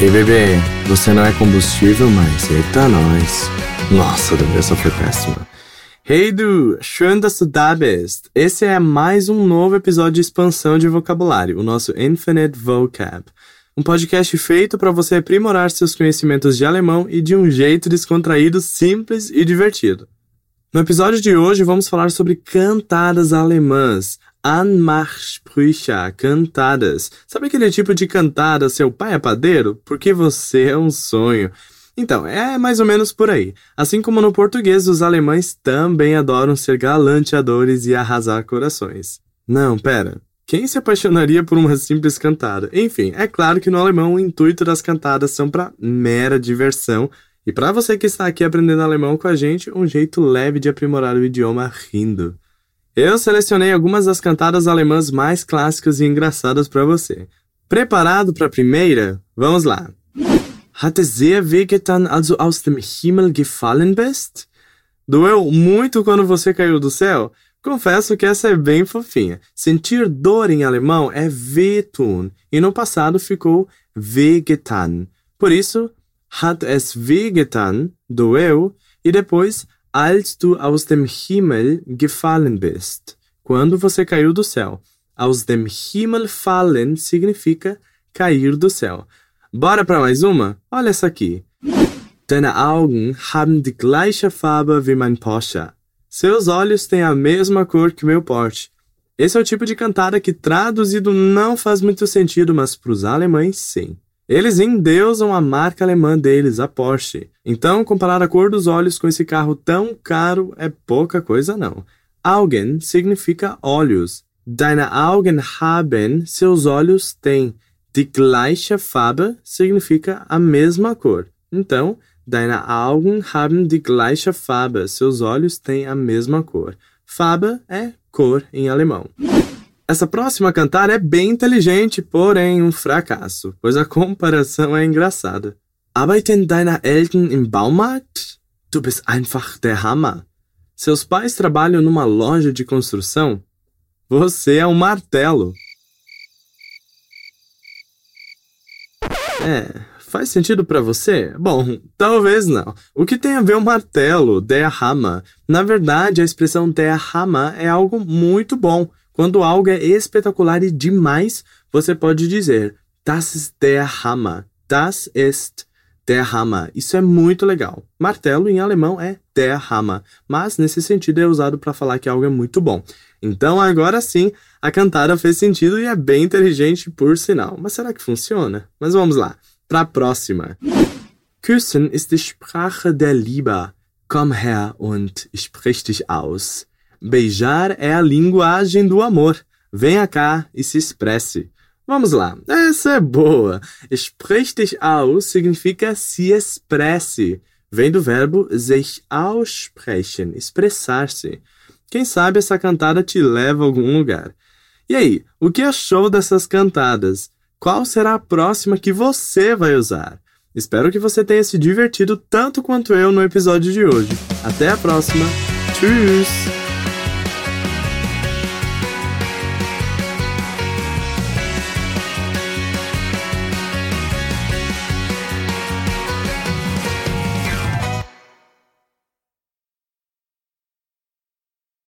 Ei, bebê, você não é combustível, mas eita, nós. Nossa, essa foi péssima. Hey, du, schön, dass du da bist. Esse é mais um novo episódio de expansão de vocabulário, o nosso Infinite Vocab. Um podcast feito para você aprimorar seus conhecimentos de alemão e de um jeito descontraído, simples e divertido. No episódio de hoje, vamos falar sobre cantadas alemãs. Anmachsprüche, cantadas. Sabe aquele tipo de cantada, seu pai é padeiro? Porque você é um sonho. Então, é mais ou menos por aí. Assim como no português, os alemães também adoram ser galanteadores e arrasar corações. Não, pera. Quem se apaixonaria por uma simples cantada? Enfim, é claro que no alemão o intuito das cantadas são para mera diversão. E para você que está aqui aprendendo alemão com a gente, um jeito leve de aprimorar o idioma rindo. Eu selecionei algumas das cantadas alemãs mais clássicas e engraçadas para você. Preparado para a primeira? Vamos lá. Hat es sehr wehgetan, als du aus dem Himmel gefallen bist? Doeu muito quando você caiu do céu? Confesso que essa é bem fofinha. Sentir dor em alemão é wehtun, e no passado ficou wehgetan. Por isso, hat es wehgetan, doeu, e depois als du aus dem Himmel gefallen bist. Quando você caiu do céu. Aus dem Himmel fallen significa cair do céu. Bora para mais uma? Olha essa aqui. Deine Augen haben die gleiche Farbe wie mein Porsche. Seus olhos têm a mesma cor que meu Porsche. Esse é o tipo de cantada que traduzido não faz muito sentido, mas para os alemães sim. Eles endeusam a marca alemã deles, a Porsche. Então, comparar a cor dos olhos com esse carro tão caro é pouca coisa não. Augen significa olhos. Deine Augen haben, seus olhos têm. Die gleiche Farbe significa a mesma cor. Então, deine Augen haben die gleiche Farbe, seus olhos têm a mesma cor. Farbe é cor em alemão. Essa próxima cantada é bem inteligente, porém um fracasso, pois a comparação é engraçada. Arbeiten deine Eltern im Baumarkt? Du bist einfach der Hammer. Seus pais trabalham numa loja de construção? Você é um martelo. Faz sentido pra você? Bom, talvez não. O que tem a ver um martelo, der Hammer? Na verdade, a expressão der Hammer é algo muito bom. Quando algo é espetacular e demais, você pode dizer Das ist der Hammer. Das ist der Hammer. Isso é muito legal. Martelo em alemão é der Hammer, mas nesse sentido é usado para falar que algo é muito bom. Então agora sim, a cantada fez sentido e é bem inteligente por sinal. Mas será que funciona? Mas vamos lá, para a próxima. Küssen ist die Sprache der Liebe. Komm her und sprich dich aus. Beijar é a linguagem do amor. Venha cá e se expresse. Vamos lá, essa é boa. Sprich dich aus significa se expresse. Vem do verbo sich aussprechen, expressar-se. Quem sabe essa cantada te leva a algum lugar. E aí, o que achou dessas cantadas? Qual será a próxima que você vai usar? Espero que você tenha se divertido tanto quanto eu no episódio de hoje. Até a próxima. Tschüss!